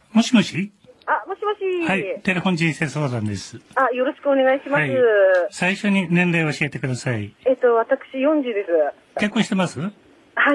もしもし。 もしもし。 はい、テレフォン人生相談です。 よろしくお願いします。はい、 最初に年齢を教えてください。 私40です。 結婚してます？ はい、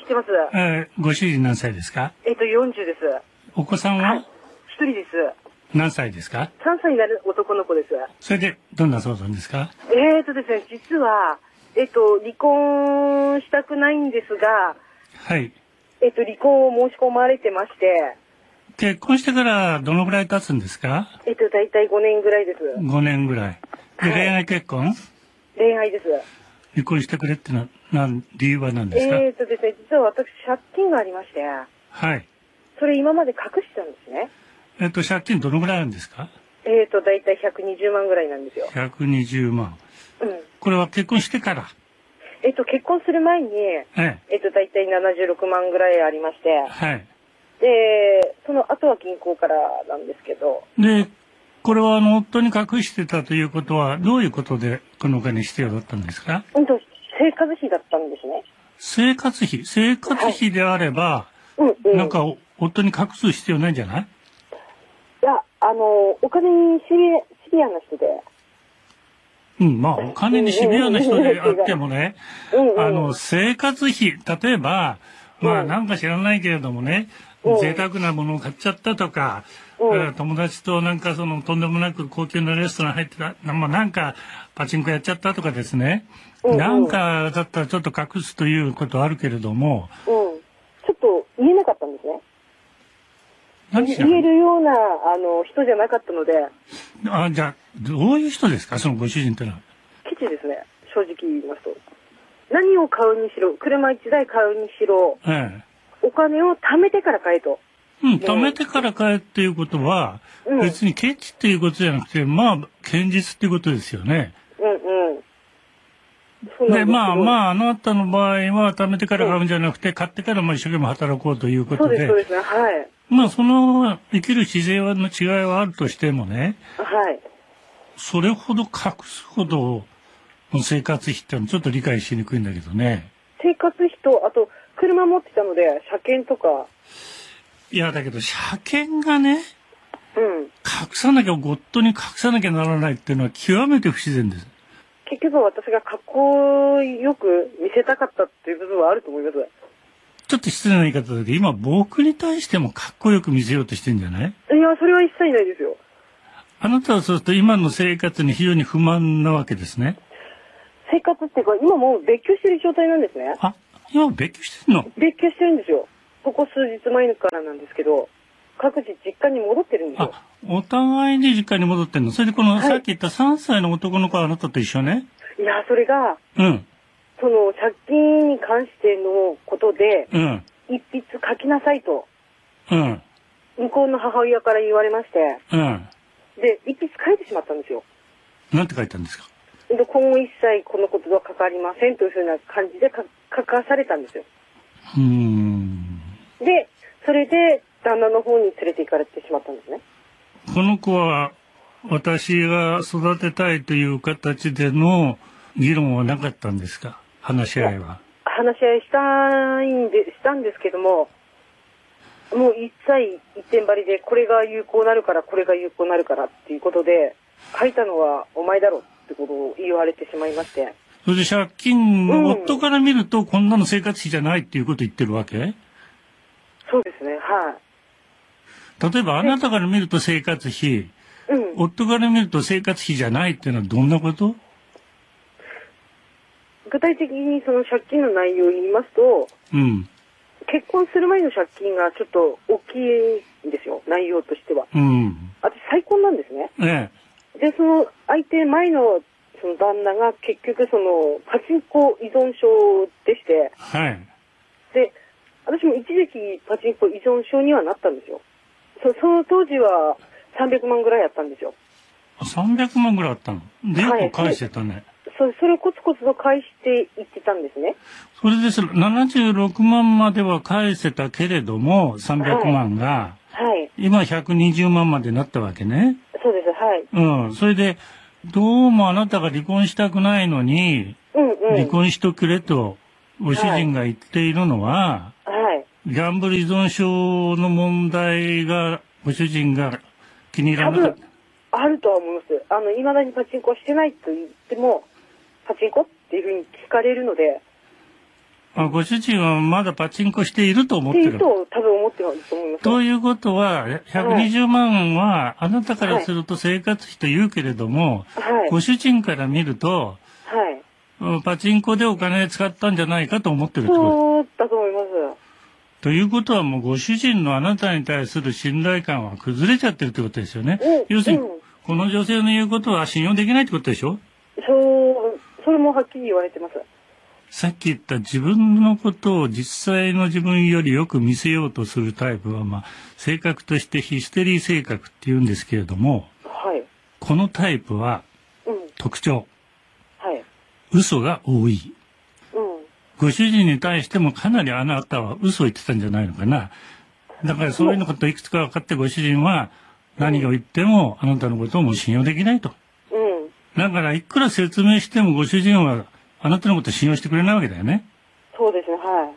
してます。 ご主人何歳ですか ？40です。 お子さんは？ はい、1人です。 何歳ですか ？3歳になる男の子です。 それで、どんな相談ですか？ ですね、実は、離婚したくないんですが、 はい。 離婚を申し込まれてまして、 結婚してからどのぐらい経つんですか？ だいたい5年ぐらいです。 5年ぐらい。で、恋愛結婚？ 恋愛です。 離婚してくれって理由は何ですか？ ですね、実は私、借金がありまして、 はい。 それ今まで隠してたんですね。 借金どのぐらいあるんですか？ だいたい120万ぐらいなんですよ。 120万。 うん。 これは結婚してから？ 結婚する前に、だいたい76万ぐらいありまして、 はい。 で、その後は銀行からなんですけど。 で、これは夫に隠してたということは、どういうことでこのお金必要だったんですか？ 生活費だったんですね。 生活費であれば、 はい、 なんか夫に隠す必要ないんじゃない？ いや、お金にシビアな人で。 まあ、お金にシビアな人であってもね、生活費、例えば、まあ、なんか知らないけれどもね、贅沢なものを買っちゃったとか、友達となんかとんでもなく高級なレストラン入ってた、まあ、なんかパチンコやっちゃったとかですね、なんかだったらちょっと隠すということはあるけれども、 ちょっと言えなかったんですね。言えるような人じゃなかったので。 じゃあどういう人ですか、そのご主人ってのは？ ケチですね、正直言いますと。何を買うにしろ、車1台買うにしろ、お金を貯めてから買えと。 貯めてから買えっていうことは、別にケチっていうことじゃなくて、まあ堅実っていうことですよね。で、まあ、あなたの場合は貯めてから買うんじゃなくて、買ってから一生懸命働こうということで。 そうですね、はい。 まあ、その生きる姿勢の違いはあるとしてもね。 はい。 それほど隠すほどの生活費ってのはちょっと理解しにくいんだけどね。 生活費と、あと、車持ってたので、車検とか。 いや、だけど、車検がね、ゴッドに隠さなきゃならないっていうのは極めて不自然です。 結局私がかっこよく見せたかったっていう部分はあると思います。 ちょっと失礼な言い方だけど、今僕に対してもかっこよく見せようとしてんじゃない？ いや、それは一切ないですよ。 あなたはそうすると今の生活に非常に不満なわけですね。 生活っていうか、今もう別居してる状態なんですね。 今別居してるの？ 別居してるんですよ。ここ数日前からなんですけど、各自実家に戻ってるんですよ。 お互いに実家に戻ってるの？それでさっき言った3歳の男の子はあなたと一緒ね？ いや、それが、その借金に関してのことで、一筆書きなさいと、向こうの母親から言われまして、で、一筆書いてしまったんですよ。 なんて書いたんですか？ 今後一切このことは関わりませんというふうな感じで書かされたんですよ。で、それで旦那の方に連れて行かれてしまったんですね。 この子は私が育てたいという形での議論はなかったんですか？話し合いは。 話し合いしたんですけども、もう一切一点張りで、これが有効なるから、これが有効なるからっていうことで、書いたのはお前だろってことを言われてしまいまして。 それで借金、夫から見るとこんなの生活費じゃないっていうことを言ってるわけ？ そうですね、はい。 例えばあなたから見ると生活費、夫から見ると生活費じゃないっていうのはどんなこと？ 具体的にその借金の内容を言いますと、結婚する前の借金がちょっと大きいんですよ、内容としては。私再婚なんですね。で、その相手前のその旦那が結局そのパチンコ依存症でして、で、私も一時期パチンコ依存症にはなったんですよ。その当時は300万ぐらいあったんですよ。 300万ぐらいあったの？で、よく返してたね。 それをコツコツと返していってたんですね。 それです76万までは返せたけれども、300万が、今120万までなったわけね。 そうです、はい。 それで、どうもあなたが離婚したくないのに、離婚しとくれと、ご主人が言っているのは、ギャンブル依存症の問題がご主人が気に入らなかった。 あるとは思います。未だにパチンコはしてないと言っても、パチンコっていうふうに聞かれるので。 ご主人はまだパチンコしていると思ってる。 と多分思ってると思います。 ということは、120万はあなたからすると生活費と言うけれども、はい、ご主人から見ると、はい、パチンコでお金使ったんじゃないかと思ってるってこと。 そうだと思います。 ということはもうご主人のあなたに対する信頼感は崩れちゃってるってことですよね。要するに、この女性の言うことは信用できないってことでしょ？ それもはっきり言われてます。 さっき言った自分のことを実際の自分よりよく見せようとするタイプは、性格としてヒステリー性格って言うんですけれども、はい、このタイプは、特徴、はい、嘘が多い。ご主人に対してもかなりあなたは嘘を言ってたんじゃないのかな。だからそういうのこといくつか分かってご主人は何を言ってもあなたのことをもう信用できないと。だからいくら説明してもご主人はあなたのことを信用してくれないわけだよね。 そうですね、はい。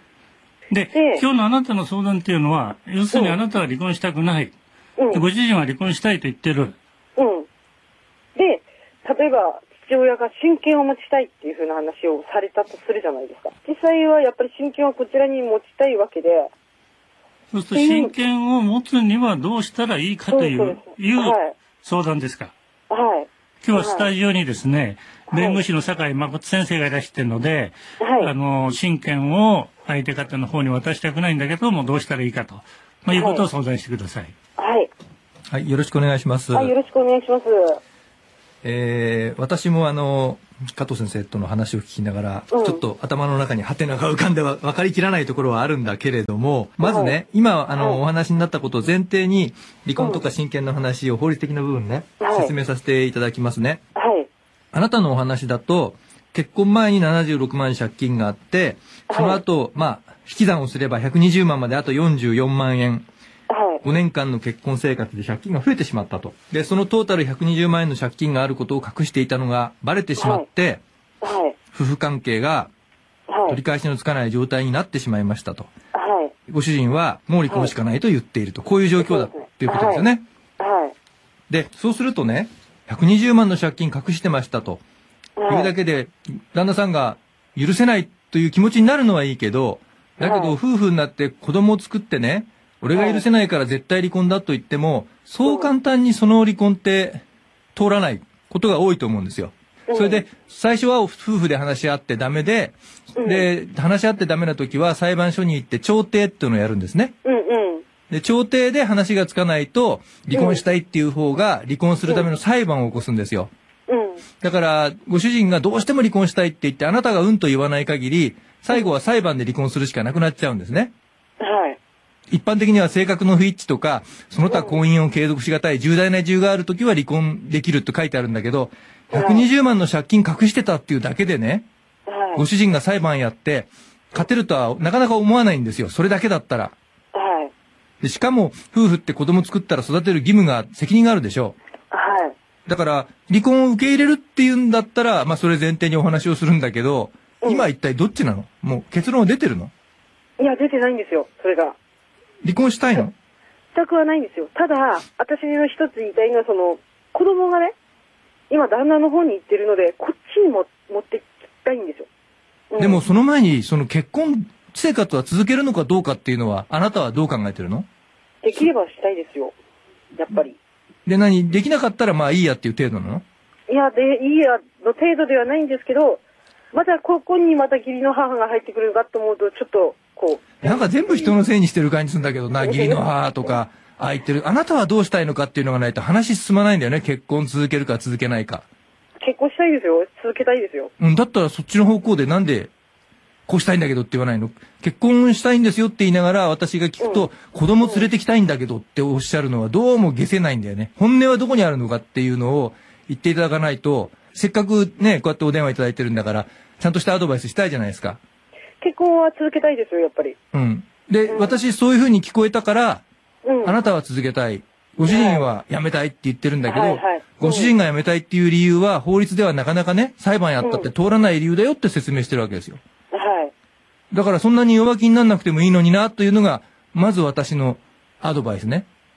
で、今日のあなたの相談っていうのは、要するにあなたは離婚したくない。ご主人は離婚したいと言ってる。 で、例えば、父親が親権を持ちたいっていうふうな話をされたとするじゃないですか。実際はやっぱり親権はこちらに持ちたいわけで。 そうすると親権を持つにはどうしたらいいかという相談ですか。はい。今日はスタジオにですね、弁護士の酒井誠先生がいらしているので、親権を相手方の方に渡したくないんだけども、どうしたらいいかと、いうことを相談してください。 はい。はい、よろしくお願いします。 はい、よろしくお願いします。 私も加藤先生との話を聞きながら、ちょっと頭の中にハテナが浮かんでは分かりきらないところはあるんだけれども、まずね、今お話になったことを前提に離婚とか親権の話を法律的な部分ね、説明させていただきますね。はい。あなたのお話だと、結婚前に76万借金があって、その後、引き算をすれば120万まであと44万円。5年間の結婚生活で借金が増えてしまったと。で、そのトータル120万円の借金があることを隠していたのがバレてしまって、夫婦関係が取り返しのつかない状態になってしまいましたと。ご主人はもう離婚しかないと言っていると。こういう状況だっていうことですよね。で、そうするとね、120万の借金隠してましたと。いうだけで、旦那さんが許せないという気持ちになるのはいいけど、だけど夫婦になって子供を作ってね、俺が許せないから絶対離婚だと言っても、そう簡単にその離婚って通らないことが多いと思うんですよ。それで、最初は夫婦で話し合ってダメで、で、話し合ってダメな時は裁判所に行って調停っていうのをやるんですね。で、調停で話がつかないと、離婚したいっていう方が離婚するための裁判を起こすんですよ。だから、ご主人がどうしても離婚したいって言って、あなたがうんと言わない限り、最後は裁判で離婚するしかなくなっちゃうんですね。一般的には性格の不一致とか、その他婚姻を継続しがたい重大な事由があるときは離婚できると書いてあるんだけど、120万の借金隠してたっていうだけでね、ご主人が裁判やって、勝てるとはなかなか思わないんですよ。それだけだったら。で、しかも、夫婦って子供作ったら育てる義務が、責任があるでしょ。だから、離婚を受け入れるっていうんだったら、それ前提にお話をするんだけど、今一体どっちなの？もう結論は出てるの？ いや、出てないんですよ、それが。 離婚したいの？ したくはないんですよ。ただ、私の一つ言いたいのは、子供がね、今旦那の方に行ってるので、こっちにも持ってきたいんですよ。 でもその前に、結婚生活は続けるのかどうかっていうのは、あなたはどう考えてるの？ できればしたいですよ。やっぱり。 で、できなかったらいいやっていう程度なの？ いや、いいやの程度ではないんですけど、またここにまた義理の母が入ってくるかと思うと、ちょっと、 なんか全部人のせいにしてる感じするんだけどな、義理の母とか、言ってる。あなたはどうしたいのかっていうのがないと話進まないんだよね。結婚続けるか続けないか。 結婚したいですよ。続けたいですよ。 だったらそっちの方向でなんで、こうしたいんだけどって言わないの？結婚したいんですよって言いながら私が聞くと、子供連れてきたいんだけどっておっしゃるのはどうも解せないんだよね。本音はどこにあるのかっていうのを言っていただかないと、せっかくね、こうやってお電話いただいてるんだから、ちゃんとしたアドバイスしたいじゃないですか。 結婚は続けたいですよ、やっぱり。 で、私そういう風に聞こえたから、あなたは続けたい。ご主人は辞めたいって言ってるんだけど、ご主人が辞めたいっていう理由は法律ではなかなかね、裁判やったって通らない理由だよって説明してるわけですよ。だからそんなに弱気にならなくてもいいのになというのが、まず私のアドバイスね。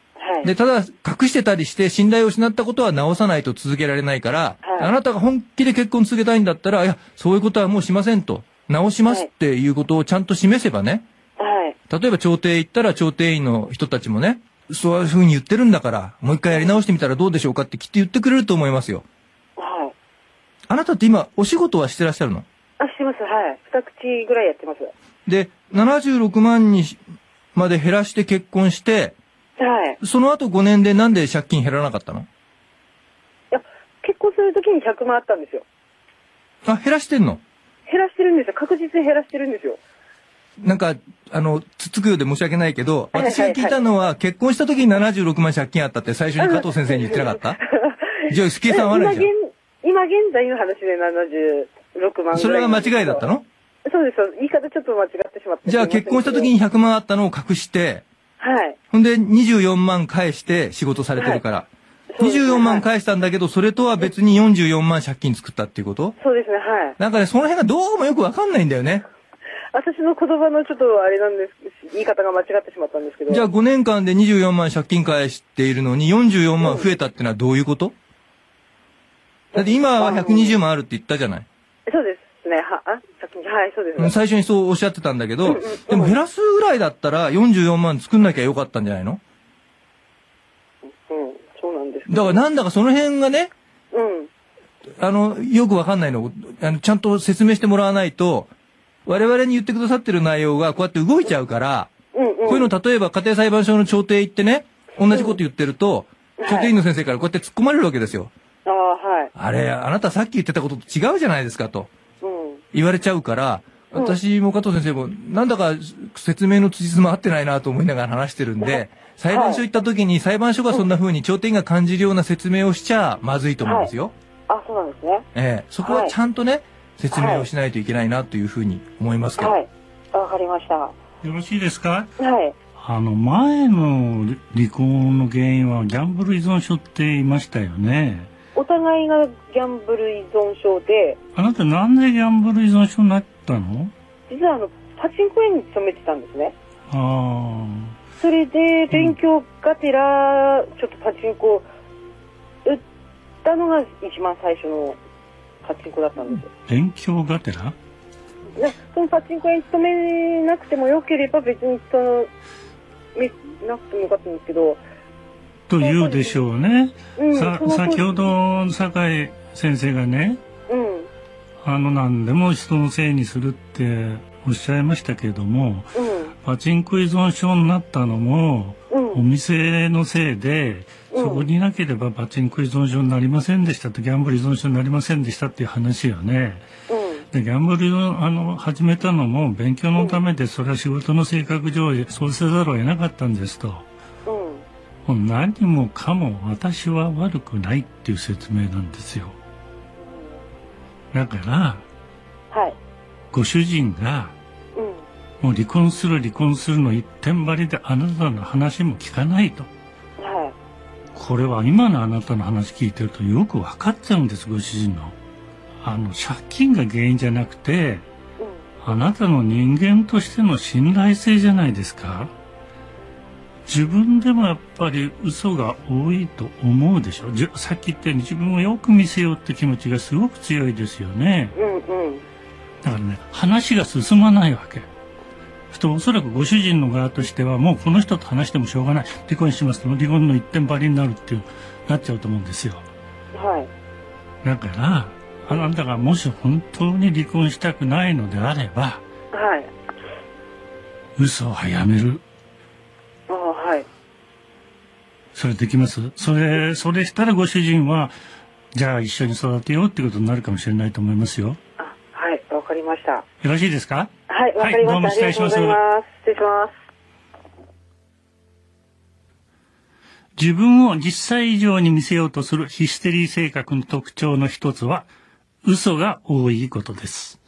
で、ただ、隠してたりして信頼を失ったことは直さないと続けられないから、あなたが本気で結婚続けたいんだったら、いや、そういうことはもうしませんと。直しますっていうことをちゃんと示せばね。例えば調停行ったら調停員の人たちもね、そういうふうに言ってるんだから、もう一回やり直してみたらどうでしょうかってきっと言ってくれると思いますよ。あなたって今、お仕事はしてらっしゃるの？ してます。2口ぐらいやってます。 で、76万にまで減らして結婚して、その後5年でなんで借金減らなかったの？いや、結婚するときに100万あったんですよ。 減らしてんの？ 減らしてるんですよ。確実に減らしてるんですよ。 なんか、つつくようで申し訳ないけど、私が聞いたのは、結婚した時に76万借金あったって最初に加藤先生に言ってなかった？じゃあ、計算悪いじゃん。 今現在の話で76万ぐらい。それが間違いだったの？ そうです。言い方ちょっと間違ってしまって。 じゃあ、結婚した時に100万あったのを隠して、ほんで24万返して仕事されてるから。24万返したんだけど、それとは別に44万借金作ったっていうこと？ そうですね、 なんかね、その辺がどうもよくわかんないんだよね。 私の言葉のちょっとあれなんです、言い方が間違ってしまったんですけど。 じゃあ5年間で24万借金返しているのに44万増えたってのはどういうこと？だって今は120万あるって言ったじゃない。 そうですね。そうですね。 最初にそうおっしゃってたんだけど、でも減らすぐらいだったら44万作んなきゃよかったんじゃないの？ そうなんです。 だからなんだかその辺がね、よくわかんないの。ちゃんと説明してもらわないと、我々に言ってくださってる内容がこうやって動いちゃうから、こういうの例えば家庭裁判所の調停行ってね、同じこと言ってると、調停員の先生からこうやって突っ込まれるわけですよ。あれ、あなたさっき言ってたことと違うじゃないですかと。言われちゃうから、私も加藤先生もなんだか説明の辻褄合ってないなと思いながら話してるんで、裁判所行った時に裁判所がそんな風に調停員が感じるような説明をしちゃまずいと思うんですよ。 そうなんですね。 そこはちゃんとね、説明をしないといけないなというふうに思いますけど。 わかりました。よろしいですか？前の離婚の原因はギャンブル依存症って言いましたよね。 お互いがギャンブル依存症で。 あなたなんでギャンブル依存症になったの？ 実はパチンコ屋に勤めてたんですね。それで勉強がてら、ちょっとパチンコ打ったのが一番最初のパチンコだったんですよ。 勉強がてら？ そのパチンコ屋に勤めなくてもよければ別に勤めなくてもよかったんですけど。 と言うでしょうね。先ほど酒井先生がね、何でも人のせいにするっておっしゃいましたけれども、パチンコ依存症になったのも、お店のせいで、そこにいなければパチンコ依存症になりませんでしたと、ギャンブル依存症になりませんでしたっていう話よね。でギャンブル始めたのも勉強のためで、それは仕事の性格上そうせざるを得なかったんですと。もう何もかも私は悪くないっていう説明なんですよ。だから、ご主人が、もう離婚するの一点張りであなたの話も聞かないと。これは今のあなたの話聞いてるとよく分かっちゃうんです、ご主人の。借金が原因じゃなくて、あなたの人間としての信頼性じゃないですか。自分でもやっぱり嘘が多いと思うでしょ。さっき言ったように自分をよく見せようって気持ちがすごく強いですよね。だからね、話が進まないわけ。おそらくご主人の側としてはもうこの人と話してもしょうがない。離婚しますと離婚の一点張りになるってなっちゃうと思うんですよ。だから、あなたがもし本当に離婚したくないのであれば、嘘はやめる。それできます？それしたらご主人は、じゃあ一緒に育てようってことになるかもしれないと思いますよ。 わかりました。よろしいですか？ わかりました。 どうも失礼します。 失礼します。 自分を実際以上に見せようとするヒステリー性格の特徴の一つは、嘘が多いことです。